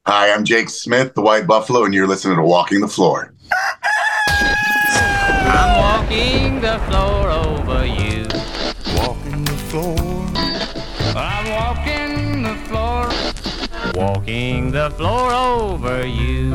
Hi, I'm Jake Smith, the White Buffalo, and you're listening to Walking the Floor. I'm walking the floor over you. Walking the floor. I'm walking the floor. Walking the floor over you.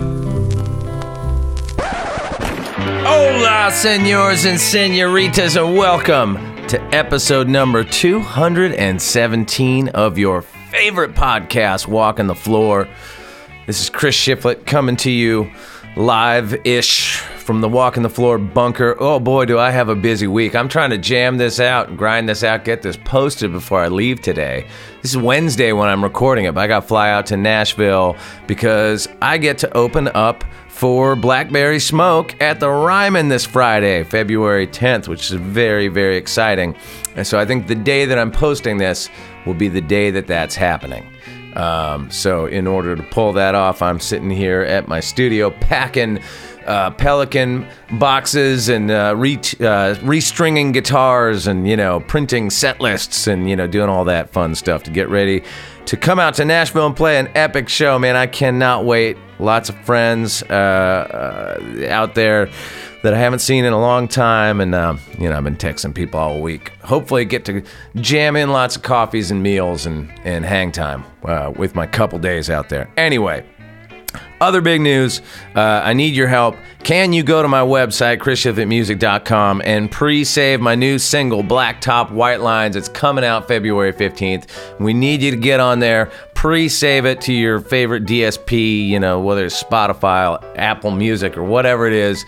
Hola, senors and senoritas, and welcome to episode number 217 of your favorite podcast, Walking the Floor. This is Chris Shiflett coming to you live-ish from the Walking the Floor bunker. Oh boy, do I have a busy week. I'm trying to jam this out and grind this out, get this posted before I leave today. This is Wednesday when I'm recording it, but I got to fly out to Nashville because I get to open up for Blackberry Smoke at the Ryman this Friday, February 10th, which is very, very exciting. And so I think the day that I'm posting this will be the day that that's happening. So in order to pull that off, I'm sitting here at my studio packing Pelican boxes and restringing guitars and, printing set lists and, doing all that fun stuff to get ready to come out to Nashville and play an epic show, man. I cannot wait. Lots of friends out there that I haven't seen in a long time, and I've been texting people all week. Hopefully get to jam in lots of coffees and meals and hang time with my couple days out there. Anyway, other big news, I need your help. Can you go to my website, chrisshiflettmusic.com, and pre-save my new single, Black Top White Lines? It's coming out February 15th. We need you to get on there, pre-save it to your favorite DSP, whether it's Spotify, Apple Music, or whatever it is,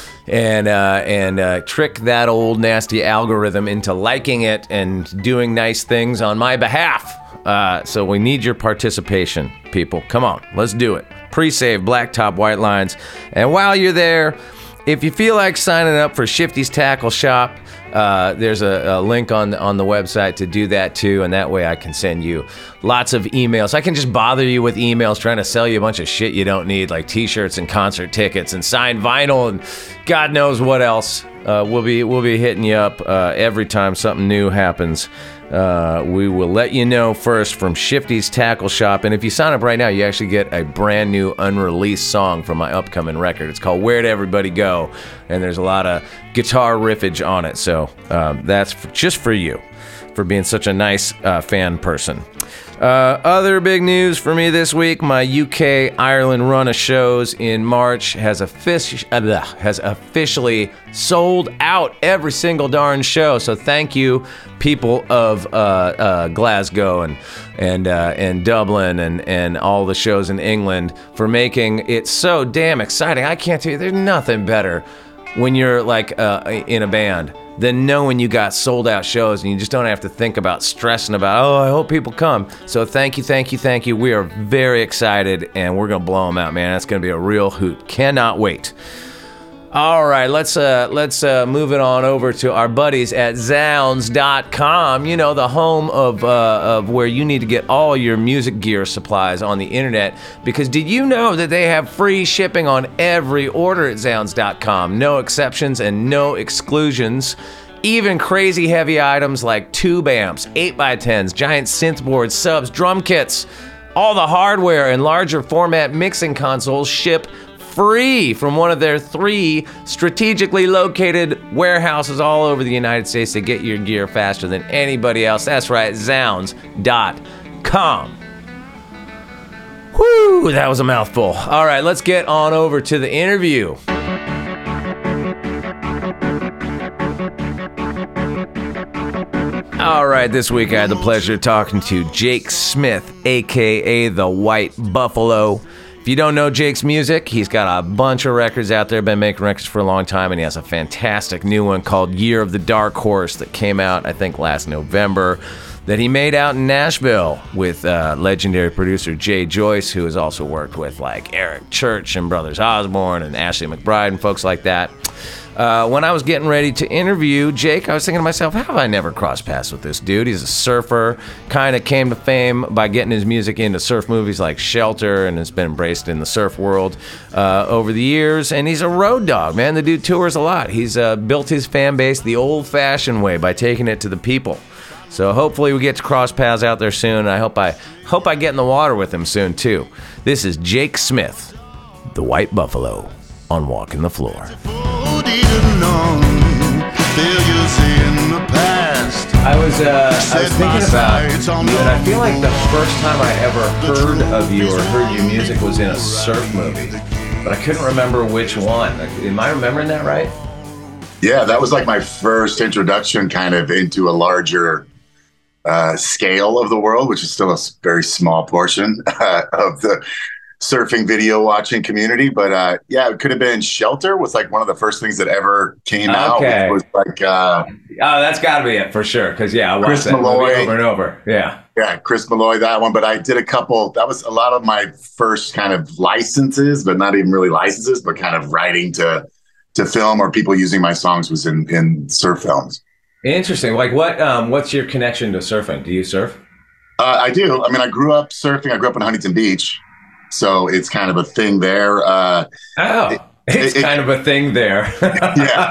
and trick that old nasty algorithm into liking it and doing nice things on my behalf. So we need your participation, people. Come on, let's do it. Pre-save Black Top White Lines. And while you're there, if you feel like signing up for Shifty's Tackle Shop, there's a link on the website to do that too, and that way I can send you lots of emails. I can just bother you with emails trying to sell you a bunch of shit you don't need, like t-shirts and concert tickets and signed vinyl and God knows what else. We'll be hitting you up every time something new happens. We will let you know first from Shifty's Tackle Shop, and if you sign up right now, you actually get a brand new unreleased song from my upcoming record. It's called Where'd Everybody Go, and there's a lot of guitar riffage on it, so that's just for you, for being such a nice fan person. Other big news for me this week, my UK-Ireland run of shows in March has officially sold out every single darn show. So thank you, people of Glasgow and Dublin and all the shows in England, for making it so damn exciting. I can't tell you, there's nothing better when you're like in a band than knowing you got sold out shows and you just don't have to think about stressing about, I hope people come. So thank you. We are very excited and we're going to blow them out, man. That's going to be a real hoot. Cannot wait. All right, let's move it on over to our buddies at Zounds.com, the home of where you need to get all your music gear supplies on the internet. Because did you know that they have free shipping on every order at Zounds.com? No exceptions and no exclusions. Even crazy heavy items like tube amps, 8x10s, giant synth boards, subs, drum kits, all the hardware and larger format mixing consoles ship free from one of their 3 strategically located warehouses all over the United States to get your gear faster than anybody else. That's right, Zounds.com. Whew, that was a mouthful. All right, let's get on over to the interview. All right, this week I had the pleasure of talking to Jake Smith, a.k.a. the White Buffalo. If you don't know Jake's music, he's got a bunch of records out there, been making records for a long time, and he has a fantastic new one called Year of the Dark Horse that came out, I think, last November, that he made out in Nashville with legendary producer Jay Joyce, who has also worked with like Eric Church and Brothers Osborne and Ashley McBryde and folks like that. When I was getting ready to interview Jake, I was thinking to myself, how have I never crossed paths with this dude? He's a surfer, kind of came to fame by getting his music into surf movies like Shelter, and has been embraced in the surf world over the years. And he's a road dog, man. The dude tours a lot. He's built his fan base the old-fashioned way by taking it to the people. So hopefully we get to cross paths out there soon. I hope I get in the water with him soon too. This is Jake Smith, the White Buffalo, on Walking the Floor. I was thinking about you, and I feel like the first time I ever heard of you or heard your music was in a surf movie, but I couldn't remember which one. Am I remembering that right? Yeah, that was like my first introduction kind of into a larger scale of the world, which is still a very small portion of the surfing video watching community. But yeah, it could have been Shelter was like one of the first things that ever came out. Which was like oh, that's got to be it for sure. Because yeah, I watched that movie over and over. Yeah, Chris Malloy, that one. But I did a couple. That was a lot of my first kind of licenses, but not even really licenses, but kind of writing to film or people using my songs was in surf films. Interesting. Like what's your connection to surfing? Do you surf? I do. I mean, I grew up surfing. I grew up in Huntington Beach. So it's kind of a thing there. It's kind of a thing there. Yeah.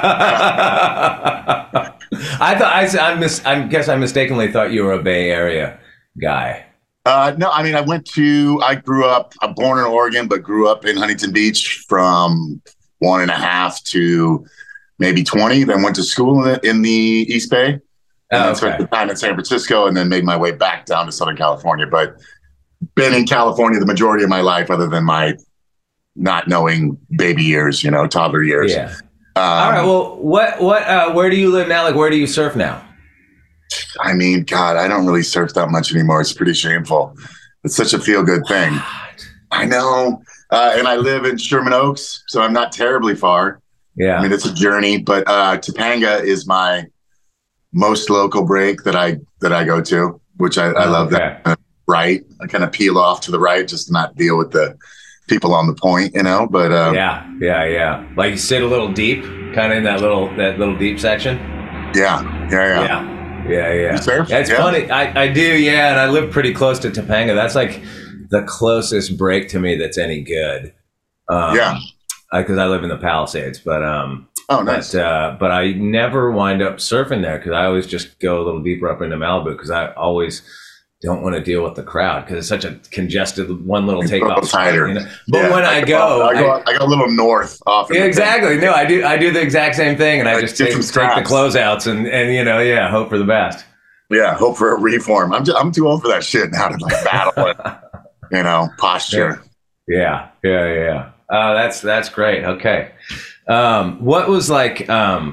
I guess I mistakenly thought you were a Bay Area guy. No, I mean, I'm born in Oregon, but grew up in Huntington Beach from 1.5 to maybe 20. Then went to school in the East Bay. And then spent the time in San Francisco and then made my way back down to Southern California. But been in California the majority of my life, other than my not knowing baby years, toddler years. Yeah. All right. Well, where do you live now? Like, where do you surf now? I mean, God, I don't really surf that much anymore. It's pretty shameful. It's such a feel-good thing. I know. And I live in Sherman Oaks, so I'm not terribly far. Yeah. I mean, it's a journey, but Topanga is my most local break that I go to, which I love that. Right, I kind of peel off to the right, just to not deal with the people on the point, But yeah. Like you sit a little deep, kind of in that little deep section. Yeah. You surf? It's funny. I do, yeah, and I live pretty close to Topanga. That's like the closest break to me that's any good. Because I live in the Palisades, but oh, nice. But I never wind up surfing there because I always just go a little deeper up into Malibu because I always don't want to deal with the crowd because it's such a congested one little takeoff. Tighter. But when I go a little north off. Yeah, exactly. No, I do the exact same thing, and I just take the closeouts and hope for the best. Yeah, hope for a reform. I'm too old for that shit now to like battle it. Posture. Yeah. That's great. Okay. What was like?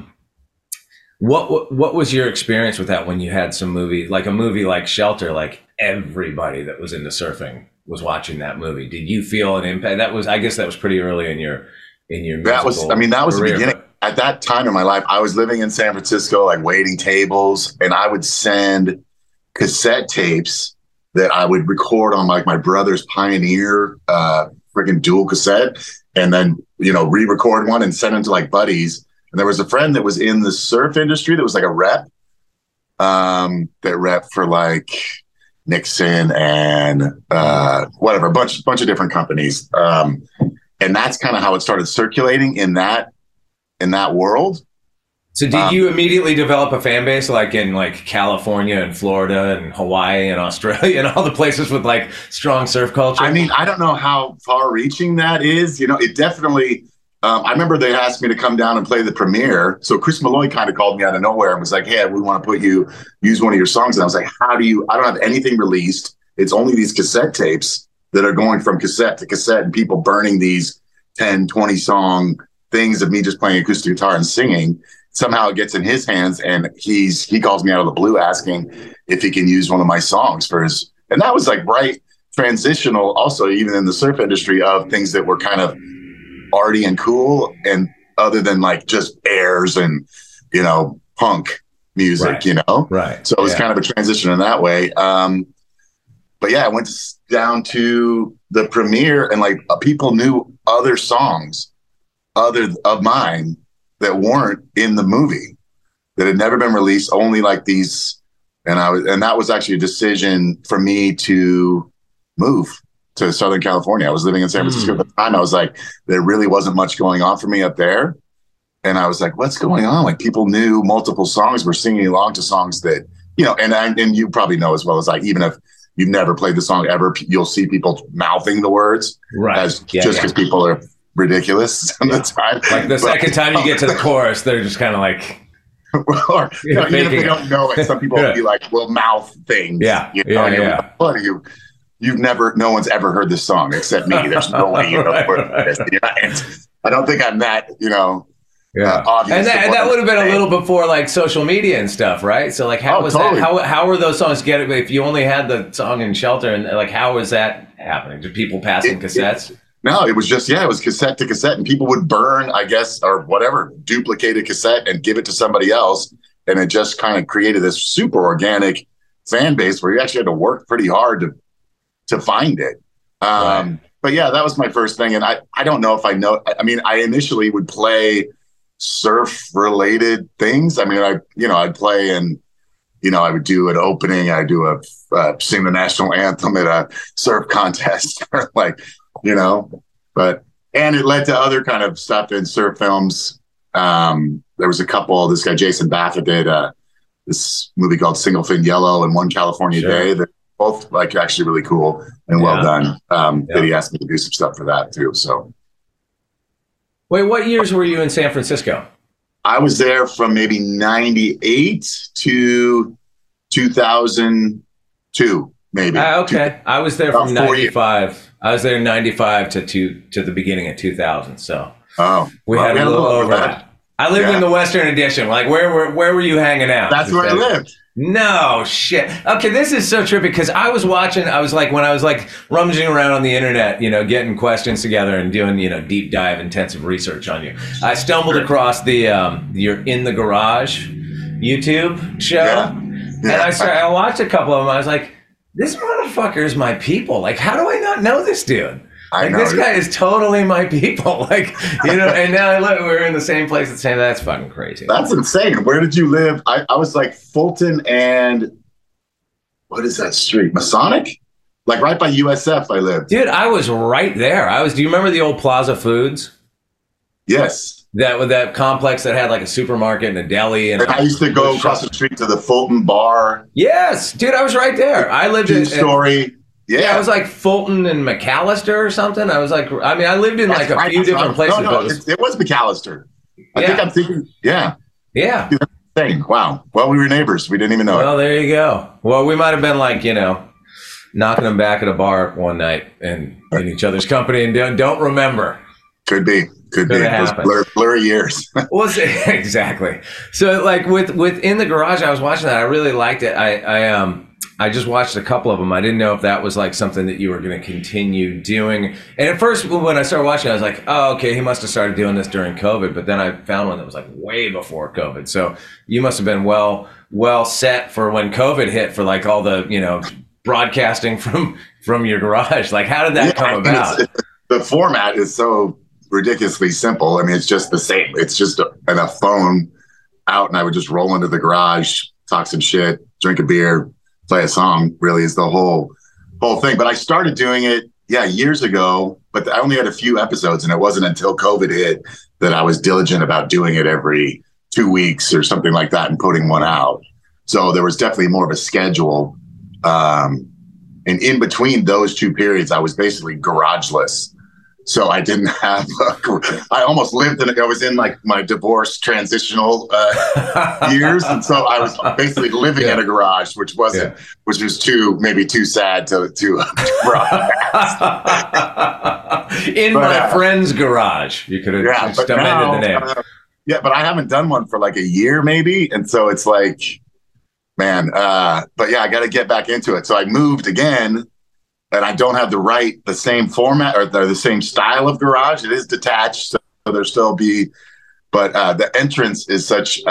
What was your experience with that when you had some movie, like a movie like Shelter, like everybody that was into surfing was watching that movie? Did you feel an impact? I guess that was pretty early in your that was career, the beginning. At that time in my life, I was living in San Francisco, like waiting tables, and I would send cassette tapes that I would record on like my brother's Pioneer freaking dual cassette, and then re-record one and send them to like buddies. And there was a friend that was in the surf industry that was like a rep, that rep for like Nixon and whatever, a bunch of different companies. And that's kind of how it started circulating in that world. So did you immediately develop a fan base like in like California and Florida and Hawaii and Australia and all the places with like strong surf culture? I mean, I don't know how far reaching that is. It definitely... I remember they asked me to come down and play the premiere. So Chris Malloy kind of called me out of nowhere and was like, hey, we want to use one of your songs. And I was like, I don't have anything released. It's only these cassette tapes that are going from cassette to cassette and people burning these 10, 20 song things of me just playing acoustic guitar and singing. Somehow it gets in his hands and he calls me out of the blue asking if he can use one of my songs for his, and that was like right transitional also even in the surf industry of things that were kind of arty and cool and other than like just airs and punk music. Right. So it was kind of a transition in that way. But yeah, I went down to the premiere and like people knew other songs other of mine that weren't in the movie that had never been released, only like these. And that was actually a decision for me to move to Southern California. I was living in San Francisco at the time. I was like, there really wasn't much going on for me up there. And I was like, what's going on? Like people knew multiple songs, were singing along to songs that and you probably know as well as I, even if you've never played the song ever, you'll see people mouthing the words just because people are ridiculous some of the time. Like the second time you get to the chorus, they're just kind of like, or even if they don't know it, some people will be like, will mouth things. What are you? No one's ever heard this song except me. There's no way you know this. And I don't think I'm that, obvious. And that would have been a little before like social media and stuff, right? So like, how was that? How were those songs getting? If you only had the song in Shelter, and like, how was that happening? Did people passing cassettes? No, it was just, it was cassette to cassette, and people would burn, I guess, or whatever, duplicate a cassette and give it to somebody else. And it just kind of created this super organic fan base where you actually had to work pretty hard to find it. But yeah, that was my first thing. And I don't know if I know, I mean, I initially would play surf related things. I mean, I'd play and, I would do an opening. I do sing the national anthem at a surf contest or and it led to other kind of stuff in surf films. There was a couple, this guy, Jason Baffett, did this movie called Single Fin Yellow and One California Day. That both like actually really cool and well done. That he asked me to do some stuff for that too. So, wait, what years were you in San Francisco? I was there from maybe 98 to 2002, maybe. Okay. I was there from 95. I was there in 95 to the beginning of 2000. So we had a little overlap. I lived in the Western Addition. Like, where were you hanging out? That's where I lived. No shit. Okay, this is so trippy because I was rummaging around on the internet, getting questions together and doing, deep dive, intensive research on you. I stumbled across the your In the Garage YouTube show, and I watched a couple of them. I was like, this motherfucker is my people. Like, how do I not know this dude? Like, this guy is totally my people. Like, and now we're in the same place at the same time. That's fucking crazy. That's insane. Where did you live? I was like Fulton and what is that street? Masonic? Like right by USF I lived. Dude, I was right there. Do you remember the old Plaza Foods? Yes. That complex that had like a supermarket and a deli. And I used to go across the street to the Fulton bar. Yes. Dude, I was right there. I lived in Story. Yeah, I was like Fulton and McAllister or something. I was like, I lived in like a few different places. No, it was McAllister. I think I'm thinking, yeah. Dude, that's wow. Well, we were neighbors. We didn't even know it. Well, there you go. Well, we might have been like, knocking them back at a bar one night and in each other's company and don't remember. Could be. Those blurry years. Exactly. So like with In the Garage, I was watching that. I really liked it. I just watched a couple of them. I didn't know if that was like something that you were going to continue doing. And at first, when I started watching, I was like, oh, okay, he must have started doing this during COVID. But then I found one that was like way before COVID. So you must have been well set for when COVID hit for like all the, broadcasting from your garage. Like, how did that come about? The format is so ridiculously simple. I mean, it's just the same. It's just a phone out, and I would just roll into the garage, talk some shit, drink a beer, play a song. Really is the whole thing. But I started doing it, years ago. But I only had a few episodes, and it wasn't until COVID hit that I was diligent about doing it every 2 weeks or something like that and putting one out. So there was definitely more of a schedule. And in between those two periods, I was basically garageless. So I didn't have, I almost lived I was in like my divorce transitional years. And so I was basically living in a garage, which was maybe too sad to broadcast. My friend's garage. You could have amended the name. But I haven't done one for like a year maybe. And so it's like, man, but I got to get back into it. So I moved again. And I don't have the same format or the same style of garage. It is detached, so there still but the entrance is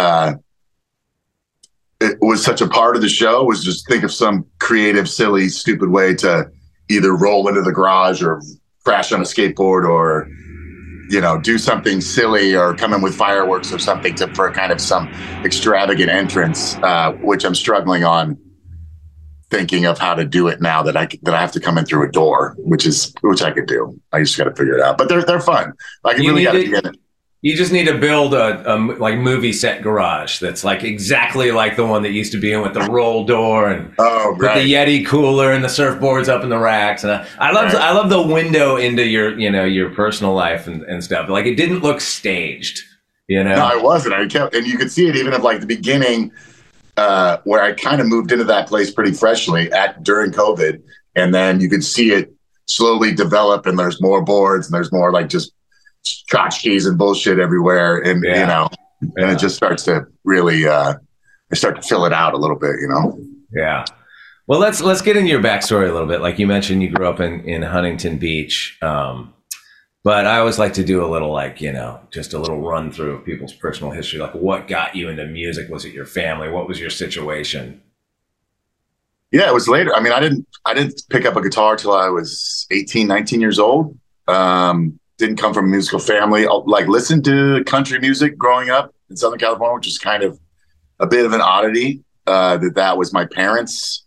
it was such a part of the show, was just think of some creative, silly, stupid way to either roll into the garage or crash on a skateboard or, do something silly or come in with fireworks or something for kind of some extravagant entrance, which I'm struggling on. Thinking of how to do it now that I have to come in through a door, which I could do. I just got to figure it out. But they're fun. Like you really got to get it. You just need to build a like movie set garage that's like exactly like the one that used to be in with the roll door and put the Yeti cooler and the surfboards up in the racks. And I love the window into your personal life and stuff. Like it didn't look staged, you know. No, it wasn't. And you could see it even at like the beginning, where I kind of moved into that place pretty freshly during COVID, and then you could see it slowly develop. And there's more boards, and there's more like just tchotchkes and bullshit everywhere, and and it just starts to really I start to fill it out a little bit, you know. Yeah. Well, let's get into your backstory a little bit. Like you mentioned, you grew up in Huntington Beach, but I always like to do a little just a little run through of people's personal history. Like, what got you into music? Was it your family? What was your situation? Yeah, it was later. I mean, I didn't pick up a guitar till I was 18, 19 years old. Didn't come from a musical family. I listened to country music growing up in Southern California, which is kind of a bit of an oddity. That was my parents'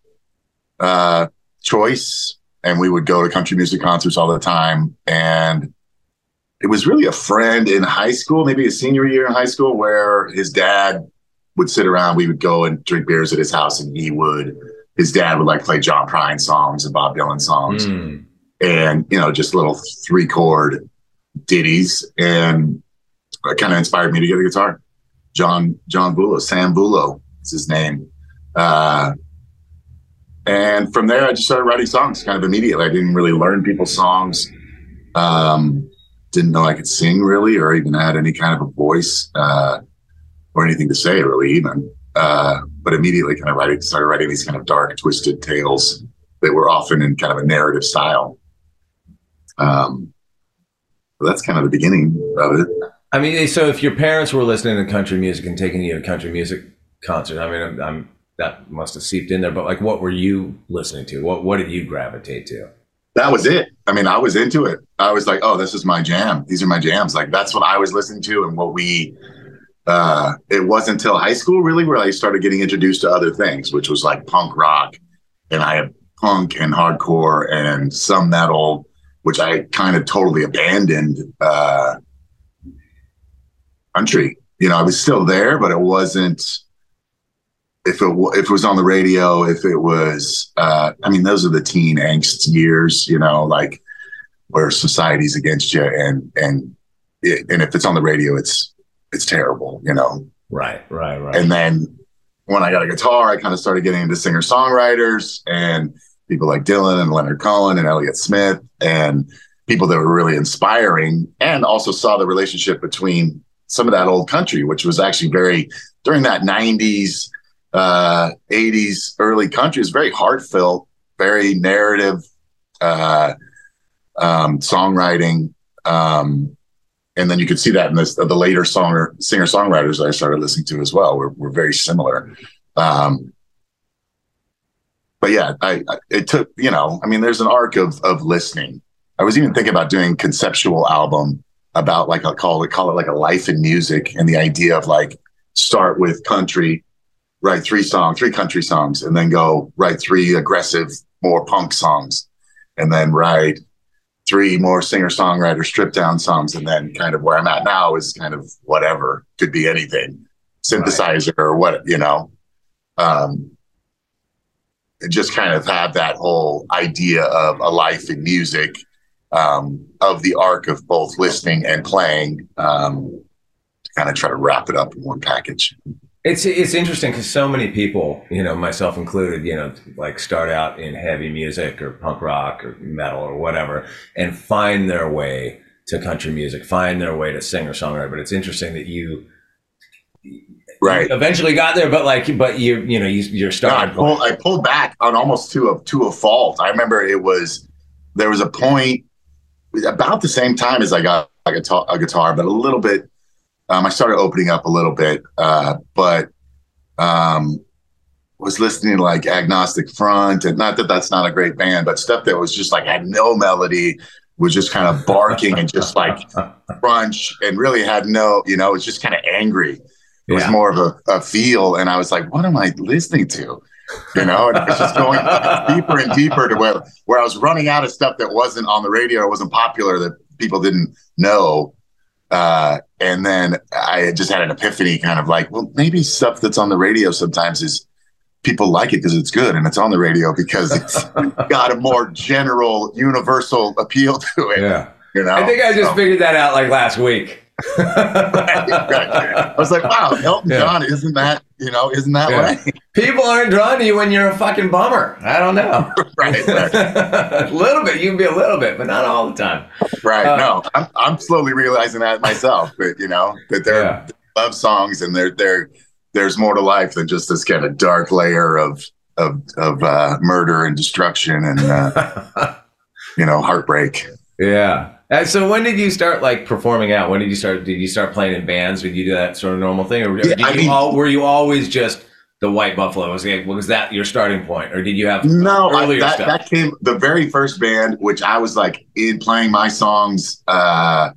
choice, and we would go to country music concerts all the time. And it was really a friend in high school, maybe a senior year in high school, where his dad would sit around. We would go and drink beers at his house, and his dad would like play John Prine songs and Bob Dylan songs, and just little 3-chord ditties, and it kind of inspired me to get a guitar. John Bulow, Sam Bulow is his name. And from there, I just started writing songs kind of immediately. I didn't really learn people's songs. Didn't know I could sing really, or even had any kind of a voice or anything to say really even. But immediately kind of started writing these kind of dark, twisted tales that were often in kind of a narrative style. That's kind of the beginning of it. I mean, so if your parents were listening to country music and taking you to country music concert, I mean, that must have seeped in there. But like, what were you listening to? What did you gravitate to? That was it. I mean, I was into it. I was like, oh, this is my jam. These are my jams. Like, that's what I was listening to, and it wasn't until high school really where I started getting introduced to other things, which was like punk rock, and I had punk and hardcore and some metal, which I kind of totally abandoned. Country, I was still there, but it wasn't. If it was on the radio, if it was, those are the teen angst years, like where society's against you, and if it's on the radio, it's terrible, Right. And then when I got a guitar, I kind of started getting into singer-songwriters and people like Dylan and Leonard Cohen and Elliott Smith, and people that were really inspiring, and also saw the relationship between some of that old country, which was actually during that 90s, 80s, early country, is very heartfelt, very narrative songwriting. And then you could see that in the later singer-songwriters that I started listening to as well. Were very similar. But yeah, it took, there's an arc of listening. I was even thinking about doing conceptual album about like, I'll call it like a life in music, and the idea of like start with country, write 3 country songs, and then go write 3 aggressive, more punk songs, and then write 3 more singer-songwriter stripped down songs. And then kind of where I'm at now is kind of whatever, could be anything, synthesizer or what, just kind of have that whole idea of a life in music, of the arc of both listening and playing, to kind of try to wrap it up in one package. It's interesting because so many people, myself included, like start out in heavy music or punk rock or metal or whatever, and find their way to country music, find their way to singer-songwriter. But it's interesting that you eventually got there, but you're starting. No, I pulled back on almost to a fault. I remember there was a point about the same time as I got a guitar, but a little bit. I started opening up a little bit, but was listening to like Agnostic Front, and not that that's not a great band, but stuff that was just like had no melody, was just kind of barking and just like crunch, and really had no, it was just kind of angry. It was more of a feel, and I was like, what am I listening to? And it was just going deeper and deeper to where I was running out of stuff that wasn't on the radio or wasn't popular, that people didn't know. And then I just had an epiphany, kind of like, well, maybe stuff that's on the radio sometimes is people like it because it's good, and it's on the radio because it's got a more general, universal appeal to it. Yeah. You know? I think I just figured that out like last week. I was like, wow, Elton John, isn't that way? People aren't drawn to you when you're a fucking bummer. I don't know. Right. A little bit. You can be a little bit, but not all the time. Right. No, I'm slowly realizing that myself, that, that they're love songs, and there's more to life than just this kind of dark layer of murder and destruction and, heartbreak. Yeah. So when did you start like performing out? Did you start playing in bands? Did you do that sort of normal thing? Or were you always just the White Buffalo? Was that your starting point? Or did you have earlier stuff? That came, the very first band, which I was like in playing my songs at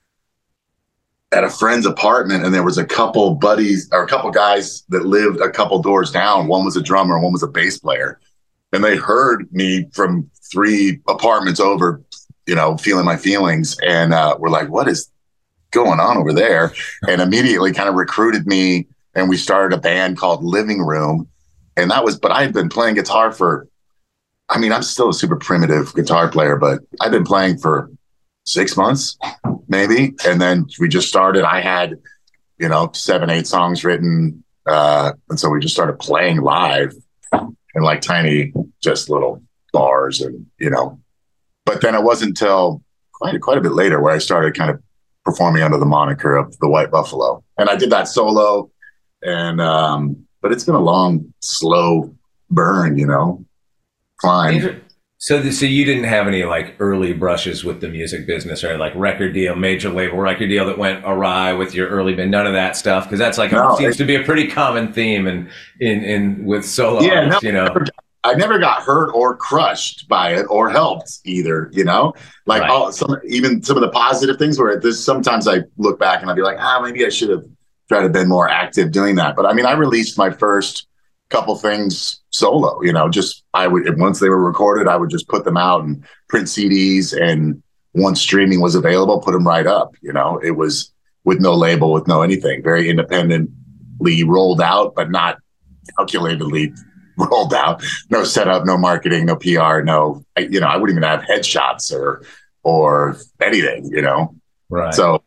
a friend's apartment, and there was a couple buddies or a couple guys that lived a couple doors down. One was a drummer, one was a bass player. And they heard me from 3 apartments over, feeling my feelings, and we're like, what is going on over there? And immediately kind of recruited me, and we started a band called Living Room. And but I had been playing guitar I'm still a super primitive guitar player, but I've been playing for 6 months, maybe. And then we just started. I had, 7, 8 songs written. And so we just started playing live in like tiny, just little bars, and, but then it wasn't until quite a bit later where I started kind of performing under the moniker of the White Buffalo. And I did that solo, and but it's been a long, slow burn, climb. So you didn't have any like early brushes with the music business, or like major label record deal that went awry with your early band? None of that stuff, because that's like seems to be a pretty common theme in with solo artists, I never got hurt or crushed by it or helped either, like even some of the positive things where sometimes I look back and I'll be like, maybe I should have tried to been more active doing that. But I released my first couple things solo, once they were recorded, I would just put them out and print CDs. And once streaming was available, put them right up. It was with no label, with no anything, very independently rolled out, but not calculatedly rolled out. No setup, no marketing, no PR, no, I wouldn't even have headshots or anything, Right. So,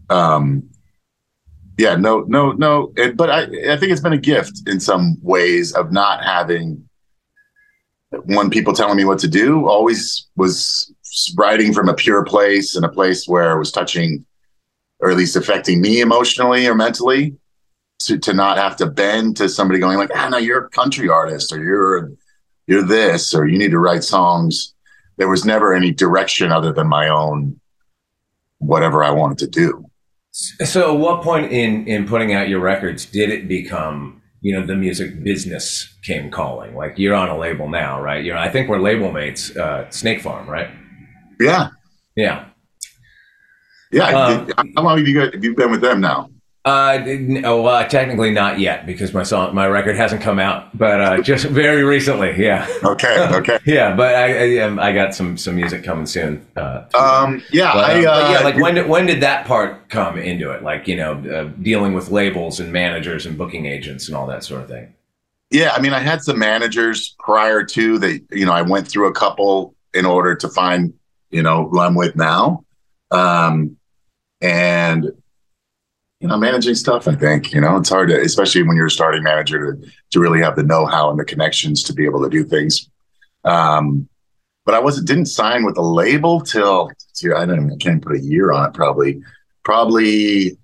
no. But I think it's been a gift in some ways of not having people telling me what to do. Always was writing from a pure place, and a place where it was touching, or at least affecting me emotionally or mentally. To not have to bend to somebody going like, no, you're a country artist, or you're this, or you need to write songs. There was never any direction other than my own, whatever I wanted to do. So at what point in putting out your records did it become, the music business came calling? Like, you're on a label now, right? I think we're label mates, Snake Farm, right? Yeah. Yeah. Yeah. How long have you been with them now? Technically not yet, because my record hasn't come out, but just very recently. Yeah. Okay. Yeah, but I got some music coming soon. When did that part come into it? Like, dealing with labels and managers and booking agents and all that sort of thing. Yeah, I had some managers prior to that. I went through a couple in order to find, who I'm with now, and. Managing stuff, I think, it's hard to, especially when you're a starting manager, to really have the know-how and the connections to be able to do things. But I didn't sign with a label till I can't put a year on it, probably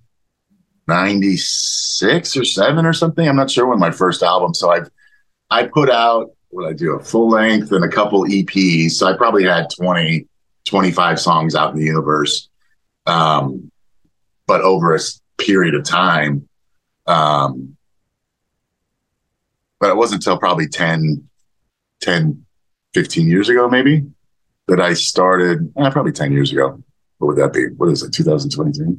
96 or 7 or something. I'm not sure when my first album. So I put out, a full length and a couple EPs. So I probably had 20, 25 songs out in the universe. But over a period of time, but it wasn't until probably 10, 15 years ago maybe that I started, probably 10 years ago. What would that be? What is it, 2023?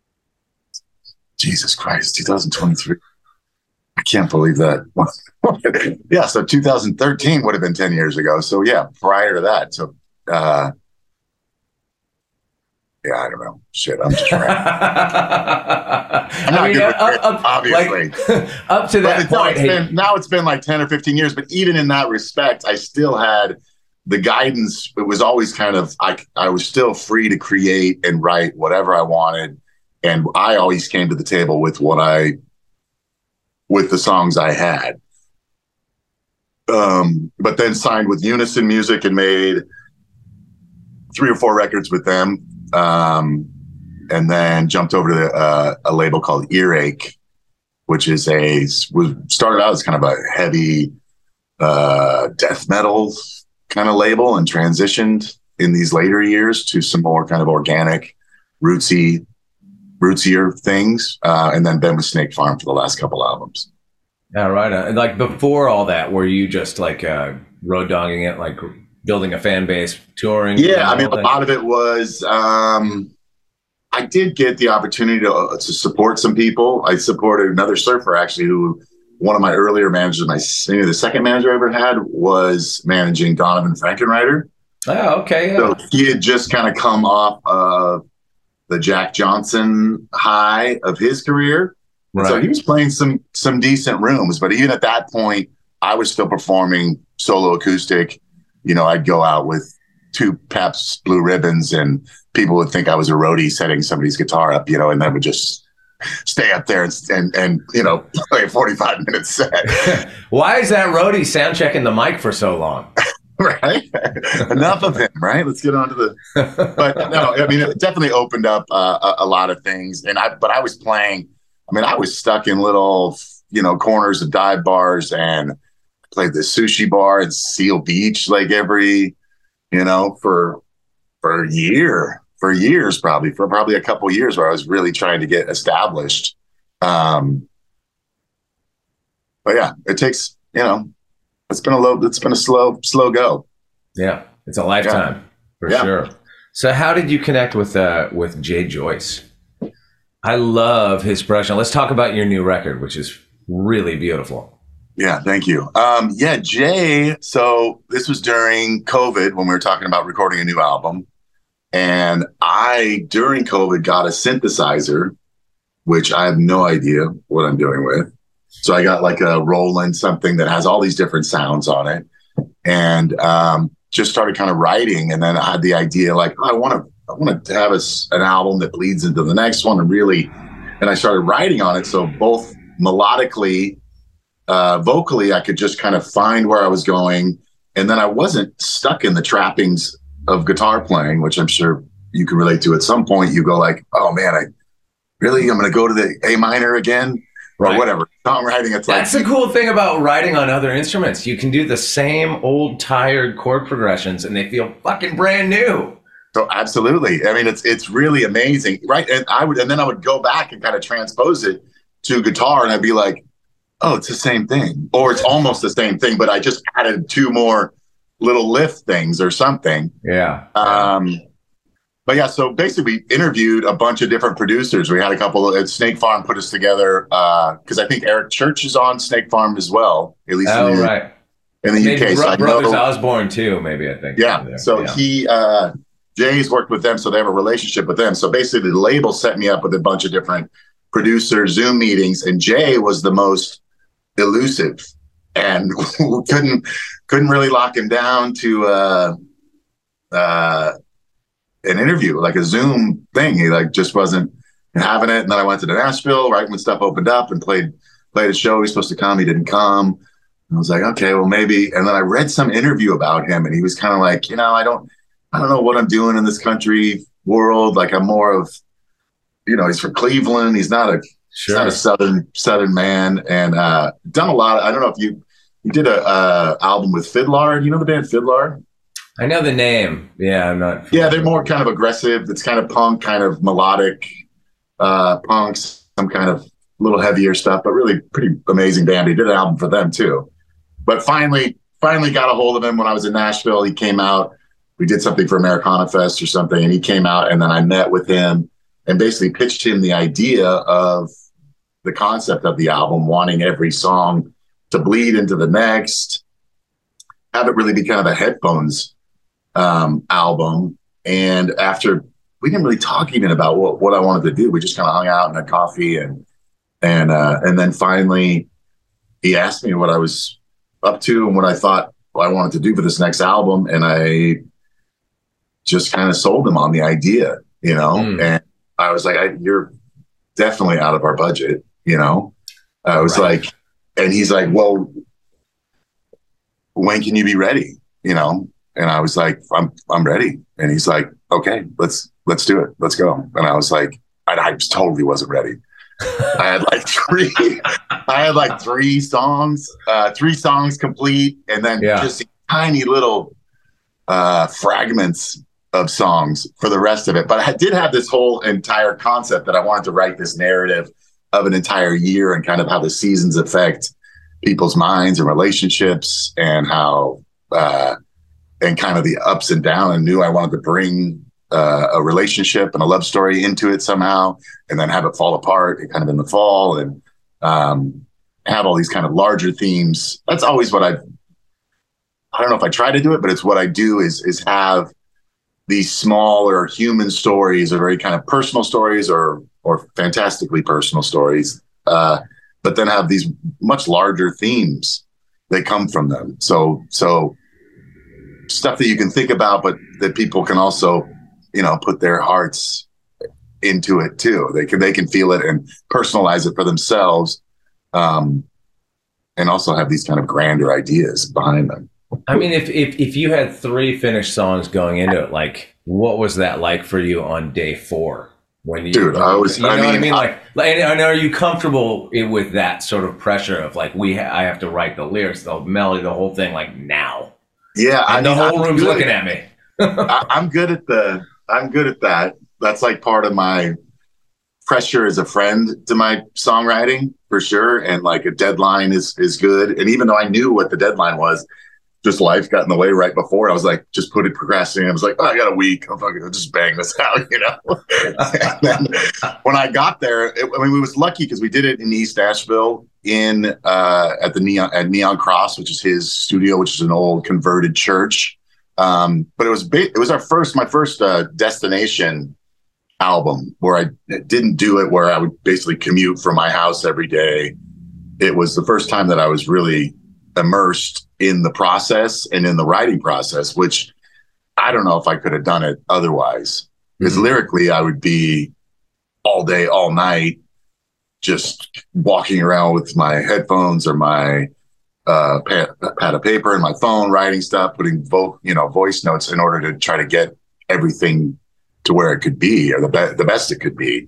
Jesus Christ, 2023. I can't believe that. Yeah, so 2013 would have been 10 years ago. So yeah, prior to that. So I don't know. Shit, I'm just right. I'm I not mean, good with it, obviously. like, up to that But point, now it's been like 10 or 15 years. But even in that respect, I still had the guidance. It was always kind of, I was still free to create and write whatever I wanted. And I always came to the table with with the songs I had. But then signed with Unison Music and made 3 or 4 records with them. And then jumped over to a label called Earache, which is started out as kind of a heavy death metal kind of label and transitioned in these later years to some more kind of organic, rootsier things. And then been with Snake Farm for the last couple albums. yeah, right. And like before all that, were you just like road dogging it, like building a fan base, touring? Yeah, I mean, a lot of it was. I did get the opportunity to support some people. I supported another surfer, actually, who one of my earlier managers, maybe the second manager I ever had, was managing Donovan Frankenreiter. Oh, okay. Yeah. So he had just kind of come off of the Jack Johnson high of his career. Right. So he was playing some decent rooms. But even at that point, I was still performing solo acoustic. You know, I'd go out with 2 Pabst Blue Ribbons and people would think I was a roadie setting somebody's guitar up, you know, and then would just stay up there and you know, play a 45-minute set. Why is that roadie sound checking the mic for so long? Right? Enough of him, right? Let's get on to but no, I mean, it definitely opened up a lot of things. But I was playing, I mean, I was stuck in little, you know, corners of dive bars and played the sushi bar in Seal Beach, like every, you know, for years, probably a couple years where I was really trying to get established. But yeah, it takes, you know, it's been a slow go. Yeah, it's a lifetime for sure. So how did you connect with Jay Joyce? I love his production. Let's talk about your new record, which is really beautiful. Yeah, thank you. Jay, so this was during COVID when we were talking about recording a new album. And during COVID, got a synthesizer, which I have no idea what I'm doing with. So I got like a Roland something that has all these different sounds on it. And just started kind of writing. And then I had the idea like, I want to have an album that bleeds into the next one and I started writing on it. So both melodically, vocally, I could just kind of find where I was going. And then I wasn't stuck in the trappings of guitar playing, which I'm sure you can relate to. At some point you go like, oh man, I'm going to go to the A minor again or whatever. Songwriting, it's That's the cool thing about writing on other instruments. You can do the same old tired chord progressions and they feel fucking brand new. So absolutely. I mean, it's really amazing. Right. And then I would go back and kind of transpose it to guitar and I'd be like, oh, it's the same thing, or it's almost the same thing, but I just added 2 more little lift things or something. Yeah. But yeah, so basically we interviewed a bunch of different producers. We had a couple at Snake Farm put us together because I think Eric Church is on Snake Farm as well, at least in the UK. So Brothers Osborne too, maybe, I think. Yeah. So Jay's worked with them, so they have a relationship with them. So basically the label set me up with a bunch of different producer Zoom meetings, and Jay was the most elusive and couldn't really lock him down to an interview, like a Zoom thing. He like just wasn't having it. And then I went to Nashville right when stuff opened up and played a show. He was supposed to come, he didn't come. And I was like, okay, well maybe. And then I read some interview about him and he was kind of like, you know, I don't know what I'm doing in this country world. Like I'm more of, you know, he's from Cleveland. He's not a southern man, and done a lot. I don't know if you did a album with Fiddler. You know the band Fiddler? I know the name. Yeah, I'm not. Yeah, they're more kind of aggressive. It's kind of punk, kind of melodic punks, some kind of little heavier stuff, but really pretty amazing band. He did an album for them too. But finally got a hold of him when I was in Nashville. He came out. We did something for Americana Fest or something, and he came out, and then I met with him and basically pitched him the idea of the concept of the album, wanting every song to bleed into the next, have it really be kind of a headphones album. And after we didn't really talk even about what I wanted to do. We just kind of hung out and had coffee, and then finally he asked me what I was up to and what I thought I wanted to do for this next album, and I just kind of sold him on the idea, and I was like, you're definitely out of our budget, I was like, and he's like, well, when can you be ready? And I was like, I'm ready. And he's like, okay, let's do it. Let's go. And I was like, I just totally wasn't ready. I had like three songs complete, and then just tiny little fragments of songs for the rest of it. But I did have this whole entire concept that I wanted to write this narrative of an entire year and kind of how the seasons affect people's minds and relationships, and how and kind of the ups and downs, and knew I wanted to bring a relationship and a love story into it somehow, and then have it fall apart kind of in the fall, and have all these kind of larger themes. That's always what I don't know if I try to do it, but it's what I do is have these smaller human stories, or very kind of personal stories, or fantastically personal stories, but then have these much larger themes that come from them. So stuff that you can think about, but that people can also, put their hearts into it too. They can feel it and personalize it for themselves, and also have these kind of grander ideas behind them. I mean, if you had 3 finished songs going into it, like, what was that like for you on day 4? When you, dude, I was. You know what I mean? And are you comfortable with that sort of pressure of like, I have to write the lyrics, the melody, the whole thing, like now? Yeah, and the whole room's looking at me. I'm good at that. That's like part of my pressure as a friend to my songwriting, for sure. And like a deadline is good. And even though I knew what the deadline was, just life got in the way right before. I was like, just procrastinating. I was like, I got a week. I'll just bang this out, And then when I got there, we was lucky because we did it in East Asheville at Neon Cross, which is his studio, which is an old converted church. But it was my first destination album, where I didn't do it where I would basically commute from my house every day. It was the first time that I was really immersed in the process and in the writing process, which I don't know if I could have done it otherwise. Because lyrically, I would be all day, all night, just walking around with my headphones or my pad of paper and my phone, writing stuff, putting voice notes in order to try to get everything to where it could be, or the best it could be.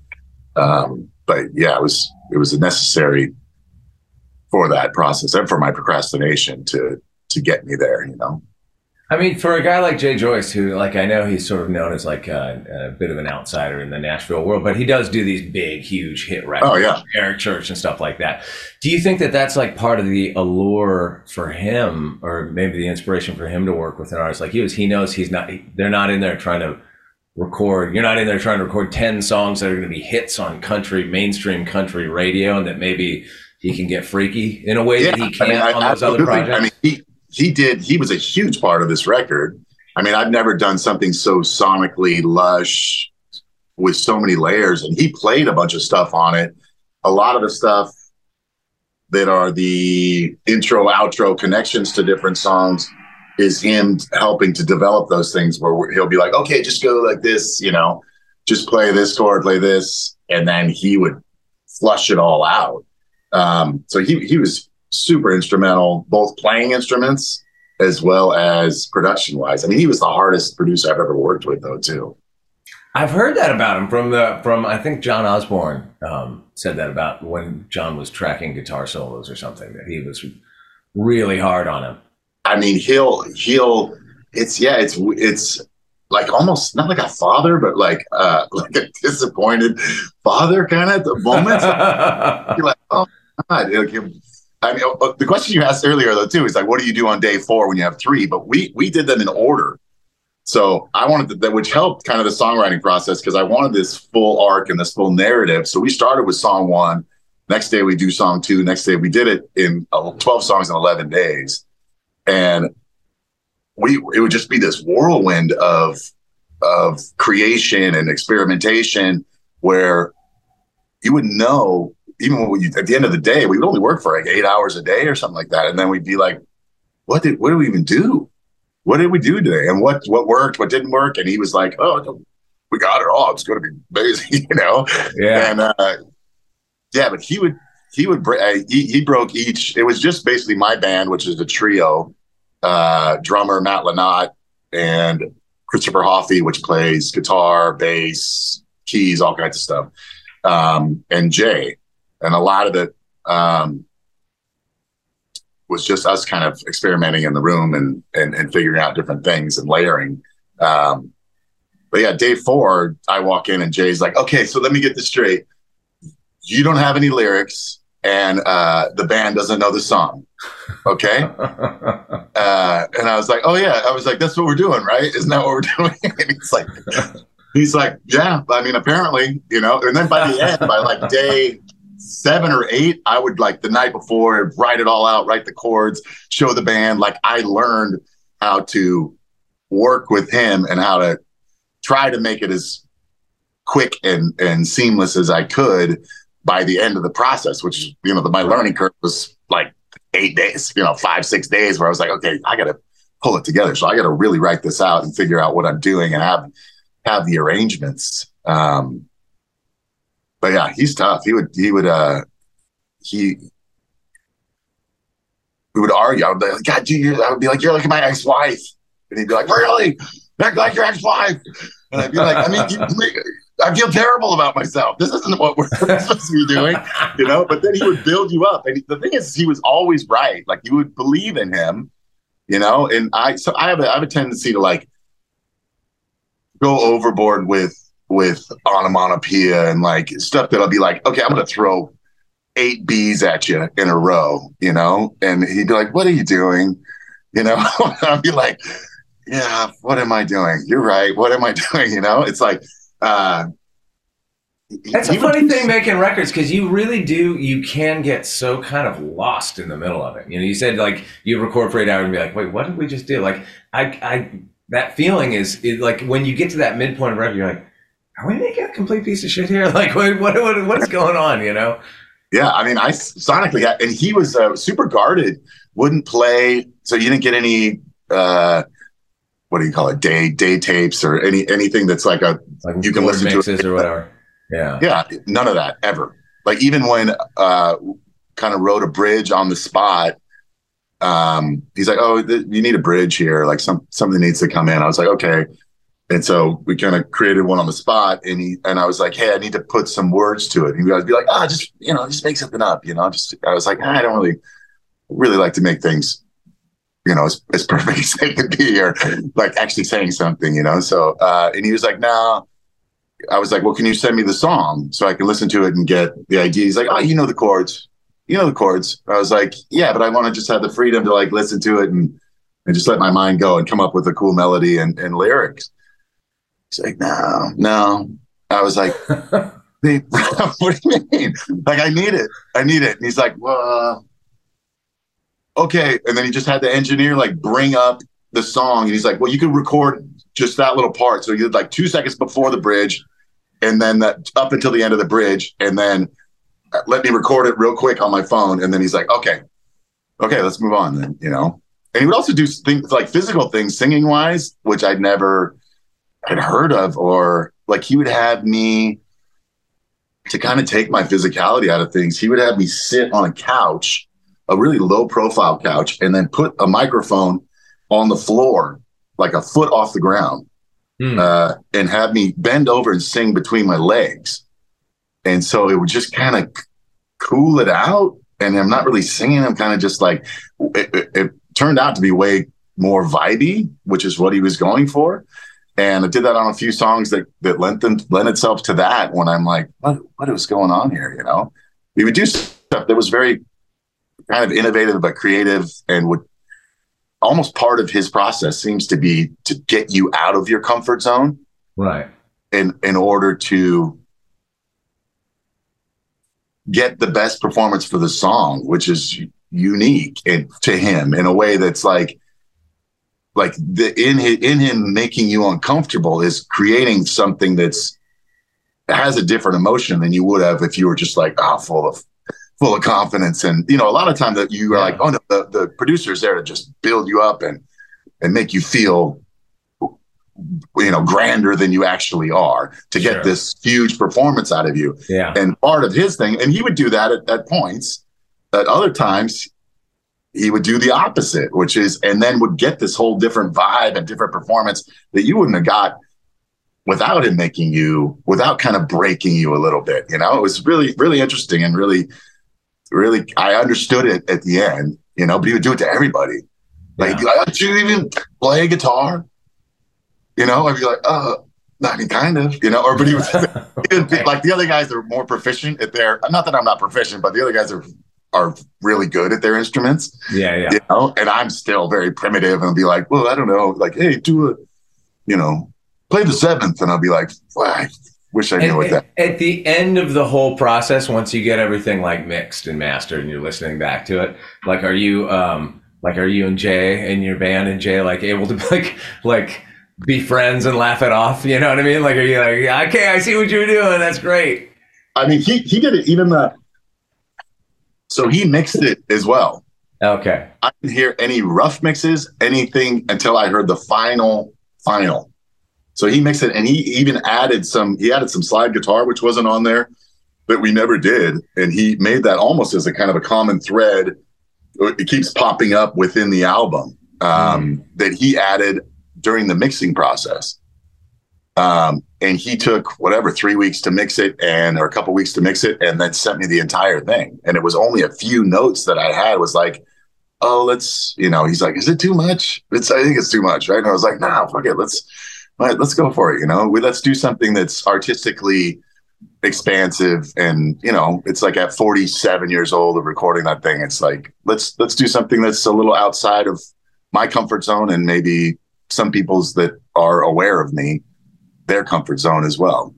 But yeah, it was necessary for that process and for my procrastination to get me there, I mean, for a guy like Jay Joyce, who, like, I know he's sort of known as like a bit of an outsider in the Nashville world, but he does do these big, huge hit records, oh, yeah. Eric Church and stuff like that. Do you think that that's like part of the allure for him, or maybe the inspiration for him to work with an artist like you? Is he knows they're not in there trying to record, you're not in there trying to record 10 songs that are going to be hits on mainstream country radio, and that maybe he can get freaky in a way that he can't on those other projects? I mean, he was a huge part of this record. I mean, I've never done something so sonically lush with so many layers, and he played a bunch of stuff on it. A lot of the stuff that are the intro, outro connections to different songs is him helping to develop those things, where he'll be like, okay, just go like this, just play this chord, play this. And then he would flush it all out. So he was super instrumental, both playing instruments as well as production wise. I mean, he was the hardest producer I've ever worked with, though, too. I've heard that about him from I think John Osborne said that about when John was tracking guitar solos or something, that he was really hard on him. I mean, it's like almost not like a father, but like a disappointed father kind of at the moment. You're like, oh God. I mean, the question you asked earlier though too is like, what do you do on day 4 when you have 3? But we did them in order. So I wanted that, which helped kind of the songwriting process, because I wanted this full arc and this full narrative. So we started with song 1. Next day we do song 2. Next day we did it in 12 songs in 11 days. And it would just be this whirlwind of creation and experimentation where you would know, even when at the end of the day, we would only work for like 8 hours a day or something like that. And then we'd be like, what did we even do? What did we do today? And what worked, what didn't work? And he was like, oh, we got it all. It's going to be amazing, you know? Yeah. And but he broke each. It was just basically my band, which is a trio, drummer Matt Lanatt and Christopher Hoffey, which plays guitar, bass, keys, all kinds of stuff, and Jay. And a lot of it was just us kind of experimenting in the room and figuring out different things and layering. But yeah, day 4, I walk in and Jay's like, okay, so let me get this straight. You don't have any lyrics and the band doesn't know the song. Okay. And I was like, oh yeah. I was like, that's what we're doing, right? Isn't that what we're doing? And he's like, yeah, I mean, apparently, you know, and then by the end, by like day 7 or 8, I would like the night before write it all out, write the chords, show the band. Like I learned how to work with him and how to try to make it as quick and seamless as I could by the end of the process, which is, you know, my learning curve was like 8 days, you know, 5-6 days where I was like, okay, I got to pull it together. So I got to really write this out and figure out what I'm doing and have the arrangements. But yeah, he's tough. We would argue. I would be like, God, I would be like, you're like my ex-wife. And he'd be like, really? Act like your ex-wife. And I'd be like, I mean, I feel terrible about myself. This isn't what we're supposed to be doing, you know? But then he would build you up. And the thing is, he was always right. Like you would believe in him, you know? And I have a tendency to like go overboard with onomatopoeia and like stuff that I'll be like, okay, I'm going to throw 8 B's at you in a row, you know? And he'd be like, what are you doing? You know? I'd be like, yeah, what am I doing? You're right. What am I doing? You know, it's like, that's a funny thing making records, because you can get so kind of lost in the middle of it. You know, you said like you record for 8 hours and be like, wait, what did we just do? Like that feeling is like when you get to that midpoint of record, you're like, are we making a complete piece of shit here? Like what is going on? You know? Yeah. I mean, I sonically, and he was super guarded, wouldn't play. So you didn't get any, what do you call it? Day tapes or anything that's like you can listen to it or whatever. Yeah. Yeah. None of that ever. Like even when kind of wrote a bridge on the spot, he's like, oh, you need a bridge here. Like something needs to come in. I was like, okay. And so we kind of created one on the spot and I was like, hey, I need to put some words to it. And you guys be like, just make something up, you know, I was like, I don't really like to make things, you know, as perfect as they could be, or like actually saying something, you know? So, and he was like, no. I was like, well, can you send me the song so I can listen to it and get the idea? He's like, oh, you know the chords. I was like, yeah, but I want to just have the freedom to like listen to it and just let my mind go and come up with a cool melody and lyrics. He's like, no. I was like, babe, what do you mean? Like, I need it. And he's like, well, okay. And then he just had the engineer like bring up the song. And he's like, well, you can record just that little part. So you did like 2 seconds before the bridge and then that up until the end of the bridge. And then let me record it real quick on my phone. And then he's like, okay, let's move on then, you know? And he would also do things like physical things, singing wise, which I'd never had heard of, or like he would have me to kind of take my physicality out of things. He would have me sit on a couch, a really low profile couch, and then put a microphone on the floor, like a foot off the ground, and have me bend over and sing between my legs. And so it would just kind of cool it out. And I'm not really singing. I'm kind of just like, it turned out to be way more vibey, which is what he was going for. And I did that on a few songs that lent itself to that when I'm like, what is going on here? You know, we would do stuff that was very kind of innovative, but creative, and would almost part of his process seems to be to get you out of your comfort zone. Right. In order to get the best performance for the song, which is unique to him in a way that's like, in him making you uncomfortable is creating something that has a different emotion than you would have if you were just like full of confidence. And a lot of times that you are like, oh no, the producer's there to just build you up and make you feel grander than you actually are, to get this huge performance out of you. Yeah. And part of his thing, and he would do that at points. At other times, he would do the opposite, and then would get this whole different vibe and different performance that you wouldn't have got without him without kind of breaking you a little bit. It was really, really interesting, and really, really, I understood it at the end, but he would do it to everybody. Like, do you even play guitar? I'd be like, I mean, kind of, but he was like, the other guys are more proficient at not that I'm not proficient, but the other guys are really good at their instruments. Yeah. And I'm still very primitive and be like, well, I don't know, like, hey, play the seventh. And I'll be like, well, I wish I knew what that. At the end of the whole process, once you get everything like mixed and mastered and you're listening back to it, like, are you and Jay and your band and Jay, like, able to like be friends and laugh it off? You know what I mean? Like, are you like, okay, I see what you're doing. That's great. I mean, he did it even so he mixed it as well. Okay. I didn't hear any rough mixes, anything until I heard the final. So he mixed it, and he even added some slide guitar, which wasn't on there, that we never did. And he made that almost as a kind of a common thread. It keeps popping up within the album that he added during the mixing process. And he took 3 weeks to mix it or a couple weeks to mix it, and then sent me the entire thing. And it was only a few notes that I had was like, oh, let's, he's like, is it too much? I think it's too much. Right. And I was like, nah, fuck it. Let's go for it. Let's do something that's artistically expansive. And, it's like at 47 years old of recording that thing, it's like, let's do something that's a little outside of my comfort zone, and maybe some people's that are aware of me, their comfort zone as well.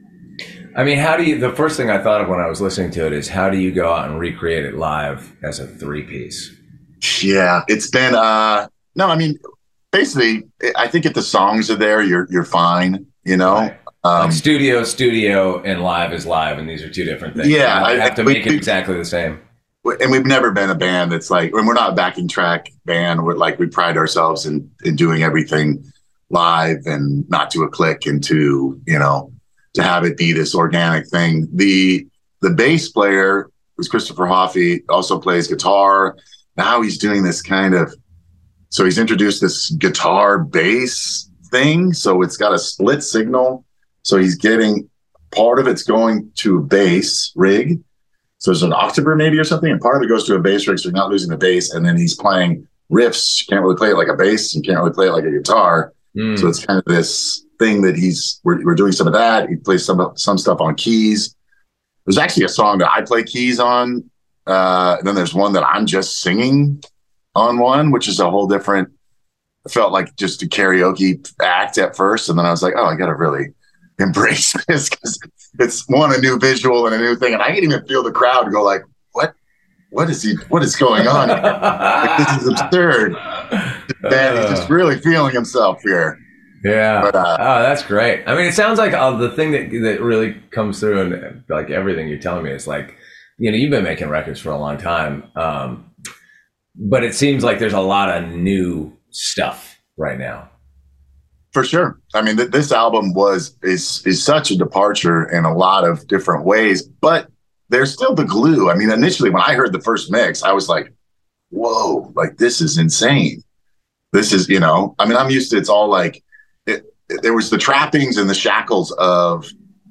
I mean, the first thing I thought of when I was listening to it is, how do you go out and recreate it live as a 3-piece? Yeah, it's been, no, I mean, basically, I think if the songs are there, you're fine, Right. Like studio and live is live, and these are two different things. Yeah. I have to make it exactly the same. And we've never been a band that's like, when we're not a backing track band, we pride ourselves in doing everything live and not to a click, and to have it be this organic thing. The bass player, who's Christopher Hoffey, also plays guitar. Now he's doing this so he's introduced this guitar bass thing. So it's got a split signal. So he's getting part of it's going to a bass rig. So there's an octaver maybe or something, and part of it goes to a bass rig, so you're not losing the bass. And then he's playing riffs. You can't really play it like a bass. You can't really play it like a guitar. So it's kind of this thing that we're doing some of that. He plays some stuff on keys. There's actually a song that I play keys on. And then there's one that I'm just singing on one, which is a whole different, it felt like just a karaoke act at first. And then I was like, oh, I got to really embrace this, because it's a new visual and a new thing. And I can even feel the crowd go like, what is going on? Like, this is absurd. Man, he's just really feeling himself here. Yeah. But, that's great. I mean, it sounds like the thing that really comes through, and like everything you're telling me is like, you've been making records for a long time. But it seems like there's a lot of new stuff right now. For sure. I mean, this album is such a departure in a lot of different ways, but there's still the glue. I mean, initially when I heard the first mix, I was like, whoa, like, this is insane. This is, I mean, I'm used to, it's all like, there was the trappings and the shackles of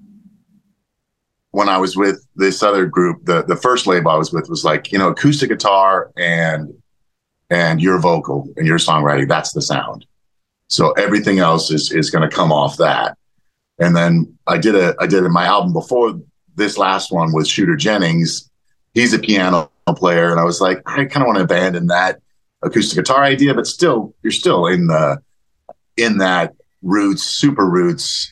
when I was with this other group. The first label I was with was like, acoustic guitar and your vocal and your songwriting, that's the sound. So everything else is going to come off that. And then I did my album before this last one with Shooter Jennings. He's a piano player, and I was like, I kind of want to abandon that acoustic guitar idea, but still, you're still in that super roots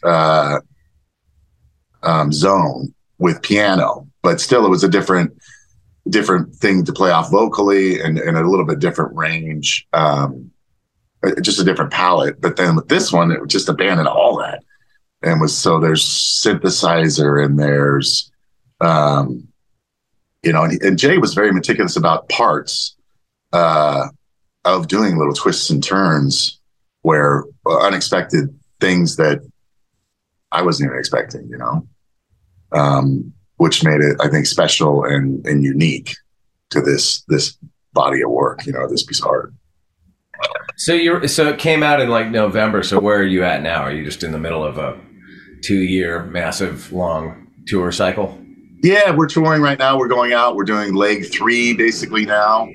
zone with piano, but still it was a different thing to play off vocally, and a little bit different range. just a different palette. But then with this one, it just abandoned all that. And there's synthesizer and there's, and Jay was very meticulous about parts of doing little twists and turns where unexpected things that I wasn't even expecting, which made it, I think, special and unique to this body of work, this piece of art. So it came out in like November. So where are you at now? Are you just in the middle of a 2-year massive long tour cycle? Yeah, we're touring right now. We're going out. We're doing leg 3 basically now,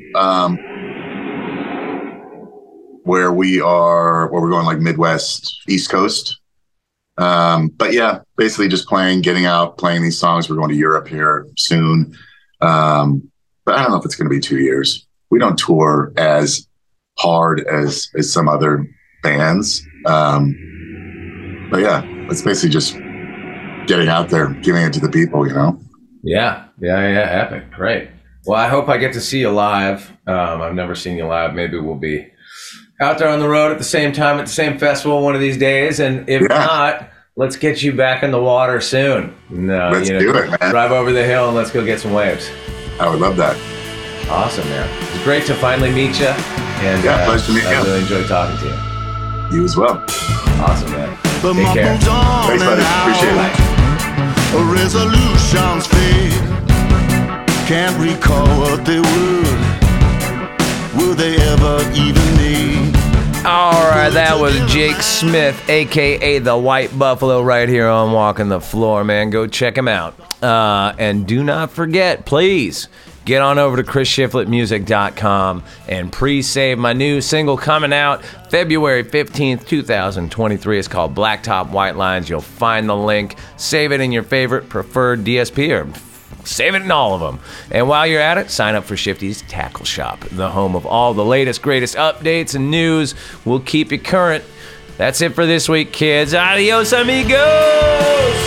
where we're going like Midwest, East Coast. But yeah, basically just getting out, playing these songs. We're going to Europe here soon. But I don't know if it's going to be 2 years. We don't tour as hard as some other bands. But yeah, it's basically just getting out there, giving it to the people, Yeah. Epic. Great. Well, I hope I get to see you live. I've never seen you live. Maybe we'll be out there on the road at the same time at the same festival one of these days. And if not, let's get you back in the water soon. Let's do it, man. Drive over the hill and let's go get some waves. I would love that. Awesome, man. It's great to finally meet you. And pleasure to meet you. I really enjoyed talking to you. You as well. Awesome, man. Take care. Thanks, buddy. Appreciate it. Resolutions fade. Can't recall what they were. Will they ever even be? All right, that was Jake Smith, a.k.a. The White Buffalo, right here on Walking the Floor, man. Go check him out. And do not forget, please, get on over to chrisshiflettmusic.com and pre-save my new single coming out February 15th, 2023. It's called Blacktop White Lines. You'll find the link. Save it in your favorite preferred DSP or save it in all of them. And while you're at it, sign up for Shifty's Tackle Shop, the home of all the latest, greatest updates and news. We'll keep you current. That's it for this week, kids. Adios, amigos!